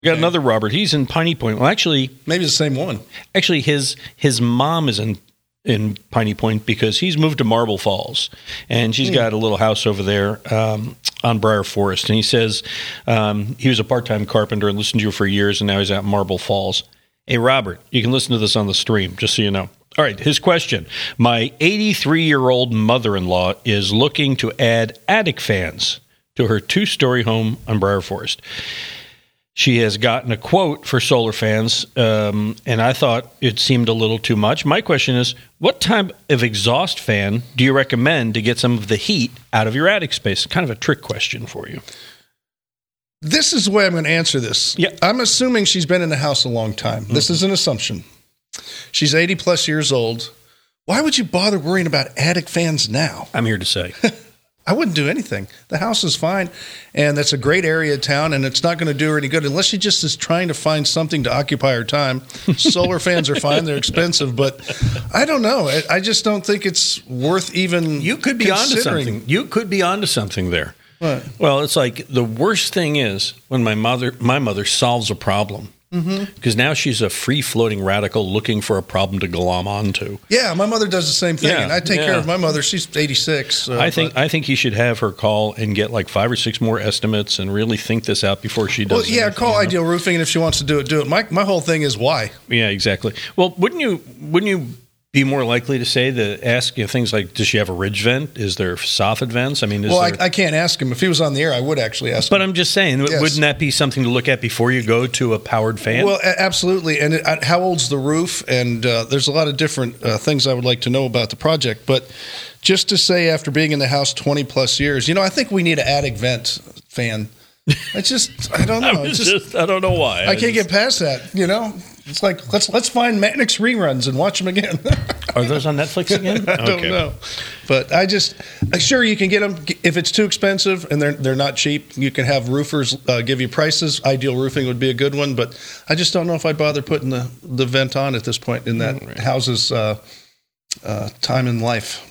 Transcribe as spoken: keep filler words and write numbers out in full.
We got okay. another Robert. He's in Piney Point. Well, actually, maybe the same one. Actually, his his mom is in in Piney Point because he's moved to Marble Falls, and she's mm. got a little house over there um, on Briar Forest. And he says um, he was a part time carpenter and listened to you for years, and now he's at Marble Falls. Hey, Robert, you can listen to this on the stream, just so you know. All right, his question. My eighty-three-year-old mother-in-law is looking to add attic fans to her two-story home on Briar Forest. She has gotten a quote for solar fans, um, and I thought it seemed a little too much. My question is, what type of exhaust fan do you recommend to get some of the heat out of your attic space? Kind of a trick question for you. This is the way I'm going to answer this. Yeah. I'm assuming she's been in the house a long time. Mm-hmm. This is an assumption. She's eighty plus years old. Why would you bother worrying about attic fans now? I'm here to say. I wouldn't do anything. The house is fine, and that's a great area of town, and it's not going to do her any good unless she just is trying to find something to occupy her time. Solar fans are fine. They're expensive, but I don't know. I, I just don't think it's worth even You could be onto something. You could be onto something there. What? Well, it's like the worst thing is when my mother my mother solves a problem. Because mm-hmm. now she's a free-floating radical looking for a problem to glom onto. Yeah, my mother does the same thing, yeah, and I take yeah. care of my mother. She's eighty-six. So, I think but. I think you should have her call and get like five or six more estimates and really think this out before she does. Well, yeah, anything, call you know? Ideal Roofing, and if she wants to do it, do it. My my whole thing is why. Yeah, exactly. Well, wouldn't you wouldn't you be more likely to say to ask you know, things like, does she have a ridge vent? Is there soffit vents? I mean, is well, there... I, I can't ask him. If he was on the air, I would actually ask him. But I'm just saying, yes. Wouldn't that be something to look at before you go to a powered fan? Well, a- absolutely. And it, uh, how old's the roof? And uh, there's a lot of different uh, things I would like to know about the project. But just to say, after being in the house twenty plus years, you know, I think we need an attic vent fan. It's just, I don't know. It's just, just, I don't know why. I, I can't just... get past that, you know? It's like, let's let's find Mannix reruns and watch them again. Are those on Netflix again? I don't okay. know. But I just, sure, you can get them. If it's too expensive and they're they're not cheap, you can have roofers uh, give you prices. Ideal Roofing would be a good one. But I just don't know if I'd bother putting the, the vent on at this point in that right. house's uh, uh, time in life.